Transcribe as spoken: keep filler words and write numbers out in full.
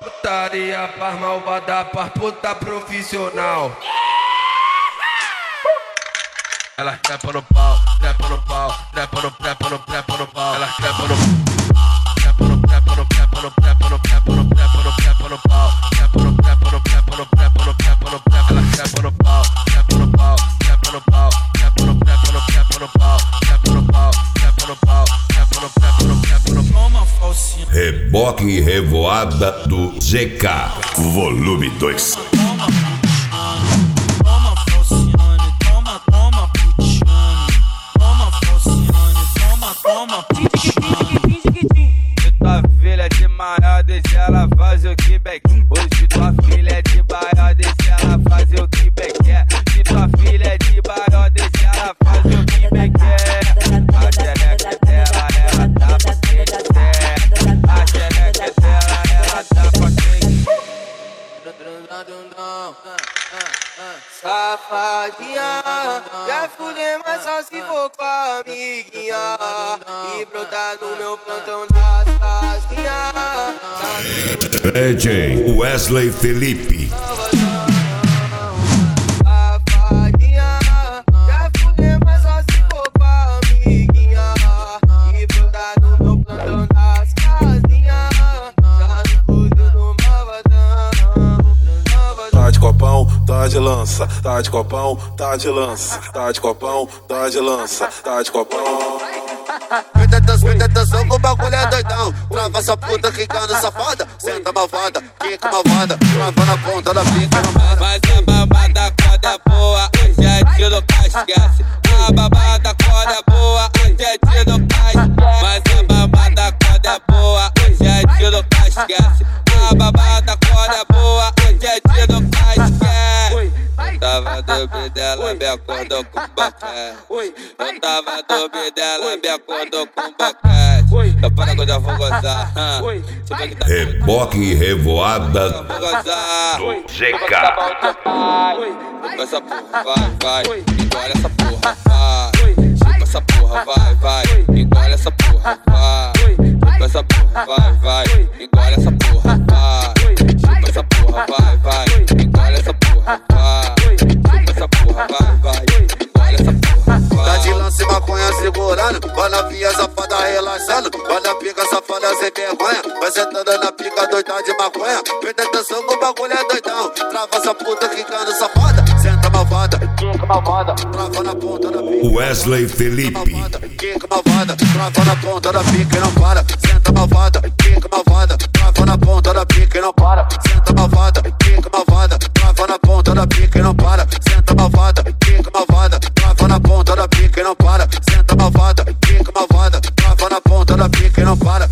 Putaria pras malvada, pras puta profissional. Ela trepa no pau, trepa no pau, trepa no, trepa no, trepa no pau. Ela trepa no, trepa no, trepa no, trepa no, trepa no, trepa no, trepa no, trepa no pau. Trepa no, trepa no, trepa no, trepa no, trepa no, trepa. Ela trepa no pau, trepa no pau, trepa no pau, trepa no, trepa no, trepa no pau. Trepa no pau, trepa no pau, trepa no, trepa no, trepa no. Toma falsinha. Reboque e revoada do Z K. Volume dois. Tua filha de maior, deixa ela fazer o que bem quer. Hoje tua filha é de maior, deixa ela fazer o que bem quer. Se tua filha é de maior, deixa ela fazer o que bem quer. A xereca dela, ela dá pra quem quiser. A xereca dela, ela dá pra quem quiser. Safadinha, quer fuder, mas só se for com a amiguinha. E brotar no meu plantão das casinhas. D J Wesley Felipe. Safadinha, quer fuder, mas só se for com a amiguinha. E brotar no meu plantão das casinhas. Já no cuido do malvadão. Tá de copão, tá de lança, tá de copão, tá de lança, tá de copão, tá de lança, tá de copão. Presta atenção, presta atenção que o bagulho é doidão. Trava essa puta quicando safada. Senta malvada, quica malvada. Trava na ponta da pica. Mas a babada quando é boa, a gente nunca esquece. A babada quando é boa, a gente nunca esquece. Mas a babada quando é boa, a gente nunca esquece. A babada quando é boa, a gente nunca esquece. Eu tava dormindo, ela me acordou com boquete. Eu tava dormindo, ela me acordou com boquete. Eu para que eu já vou gozar. Reboque e revoada Vou gozar. do Z K. Chupa essa porra, vai, vai. Engole essa porra, vai. Chupa essa porra, vai, vai. Engole essa porra, vai. Chupa essa porra, vai, vai. Engole essa porra, vai. Chupa essa porra, vai, vai. Engole essa porra, vai. Chupa essa porra, vai, vai. Engole essa porra, vai. Tá de lance maconha segurando. Vai na via safada relaxando. Vai na pica safada sem vergonha. Vai sentando na pica doida de maconha. Presta atenção que o bagulho é doidão. Trava essa puta quicando safada. Senta malvada, quica malvada. Trava na ponta da pica. Wesley Felipe. Quica malvada, trava na ponta da pica e não para. Senta malvada, quica malvada. Trava na ponta da pica e não para. Senta malvada, quica malvada. Trava na ponta da pica e não para. Senta malvada, quica malvada. Trava na ponta da pica e não para. Senta malvada, quica malvada. Trava na ponta da pica e não para.